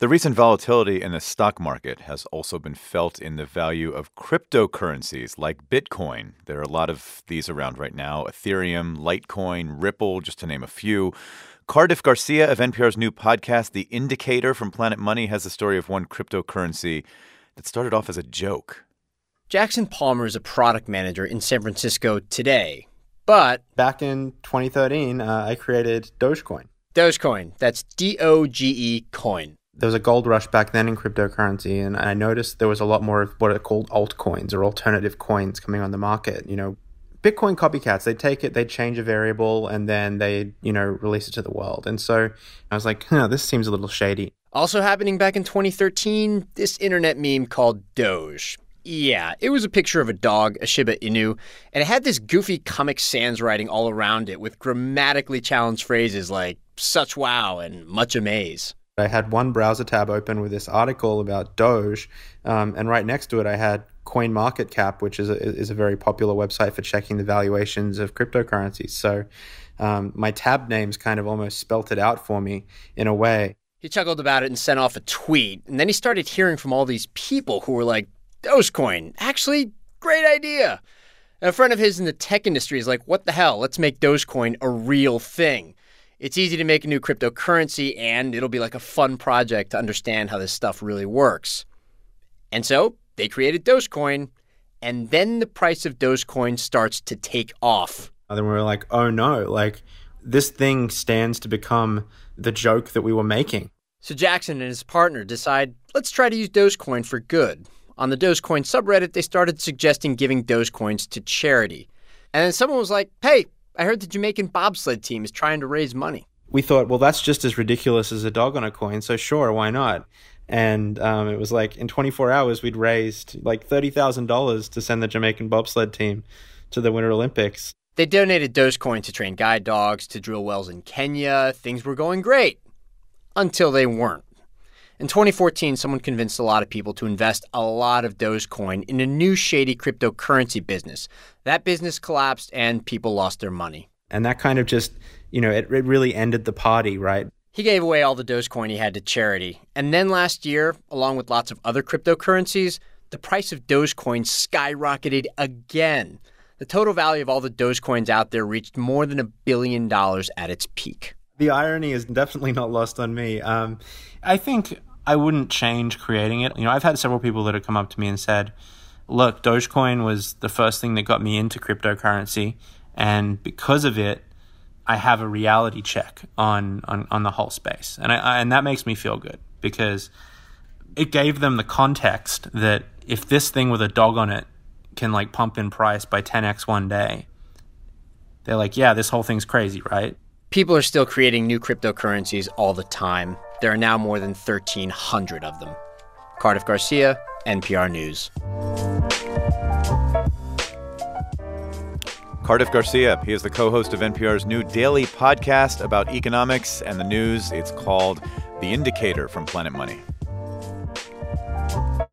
The recent volatility in the stock market has also been felt in the value of cryptocurrencies like Bitcoin. There are a lot of these around right now: Ethereum, Litecoin, Ripple, just to name a few. Cardiff Garcia of NPR's new podcast, The Indicator from Planet Money, has the story of one cryptocurrency that started off as a joke. Jackson Palmer is a product manager in San Francisco today, but back in 2013, I created Dogecoin. Dogecoin, that's D-O-G-E coin. There was a gold rush back then in cryptocurrency, and I noticed there was a lot more of what are called altcoins or alternative coins coming on the market. You know, Bitcoin copycats, they take it, they change a variable, and then they, release it to the world. And so I was like, this seems a little shady. Also happening back in 2013, this internet meme called Doge. Yeah, it was a picture of a dog, a Shiba Inu, and it had this goofy Comic Sans writing all around it with grammatically challenged phrases like such wow and much amaze. I had one browser tab open with this article about Doge, and right next to it I had CoinMarketCap, which is a very popular website for checking the valuations of cryptocurrencies. So my tab names kind of almost spelt it out for me in a way. He chuckled about it and sent off a tweet, and then he started hearing from all these people who were like, Dogecoin, actually, great idea. And a friend of his in the tech industry is like, what the hell, let's make Dogecoin a real thing. It's easy to make a new cryptocurrency, and it'll be like a fun project to understand how this stuff really works. And so they created Dogecoin, and then the price of Dogecoin starts to take off. And then we were like, oh no, this thing stands to become the joke that we were making. So Jackson and his partner decide, let's try to use Dogecoin for good. On the Dogecoin subreddit, they started suggesting giving Dogecoins to charity. And then someone was like, hey, I heard the Jamaican bobsled team is trying to raise money. We thought, well, that's just as ridiculous as a dog on a coin, so sure, why not? And it was like in 24 hours, we'd raised like $30,000 to send the Jamaican bobsled team to the Winter Olympics. They donated Dogecoin to train guide dogs, to drill wells in Kenya. Things were going great until they weren't. In 2014, someone convinced a lot of people to invest a lot of Dogecoin in a new shady cryptocurrency business. That business collapsed and people lost their money. And that kind of just, it really ended the party, right? He gave away all the Dogecoin he had to charity. And then last year, along with lots of other cryptocurrencies, the price of Dogecoin skyrocketed again. The total value of all the Dogecoins out there reached more than $1 billion at its peak. The irony is definitely not lost on me. I think I wouldn't change creating it. I've had several people that have come up to me and said, look, Dogecoin was the first thing that got me into cryptocurrency. And because of it, I have a reality check on the whole space. And that makes me feel good because it gave them the context that if this thing with a dog on it can pump in price by 10x one day, they're like, yeah, this whole thing's crazy, right? People are still creating new cryptocurrencies all the time. There are now more than 1,300 of them. Cardiff Garcia, NPR News. Cardiff Garcia, he is the co-host of NPR's new daily podcast about economics and the news. It's called The Indicator from Planet Money.